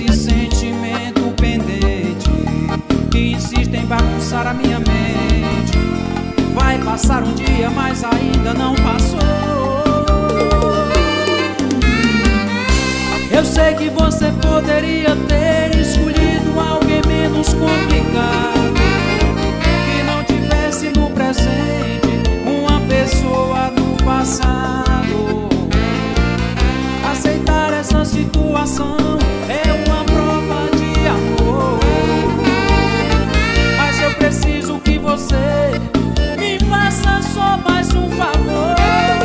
esse sentimento pendente que insiste em bagunçar a minha mente. Vai passar um dia, mas ainda não passou. Eu sei que você poderia ter escolhido alguém menos complicado, que não tivesse no presente uma pessoa do passado. Aceitar essa situação é uma prova de amor, mas eu preciso que você me faça só mais um favor.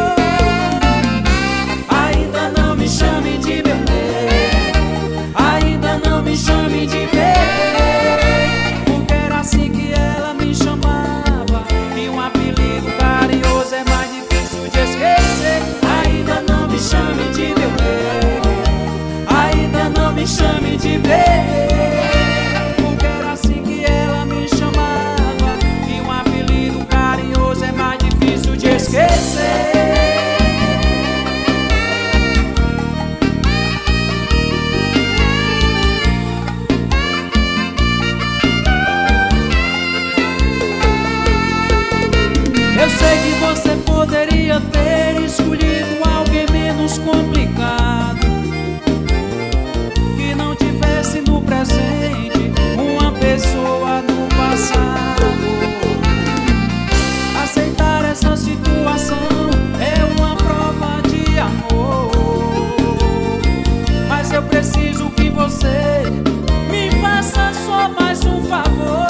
Ainda não me chame de meu bem, ainda não me chame de bem, porque era assim que ela me chamava, e um apelido carinhoso é mais difícil de esquecer. Ainda não me chame de meu bem, ainda não me chame de bem, porque era assim que ela me chamava, e um apelido carinhoso é mais difícil de esquecer. Eu sei que você poderia ter escolhido alguém menos complicado, que não tivesse no presente uma pessoa no passado. Aceitar essa situação é uma prova de amor, mas eu preciso que você me faça só mais um favor.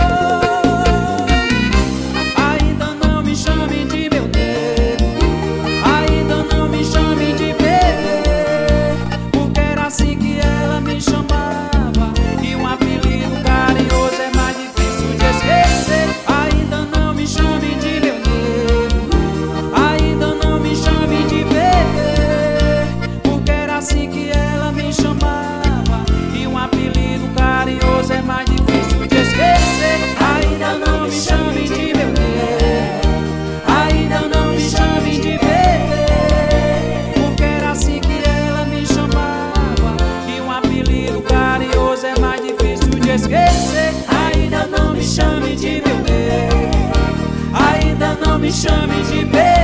É mais difícil de esquecer. Ainda não me chame de meu bem, ainda não me chame de bebê, porque era assim que ela me chamava, e um apelido carinhoso é mais difícil de esquecer. Ainda não me chame de meu bem, ainda não me chame de bebê,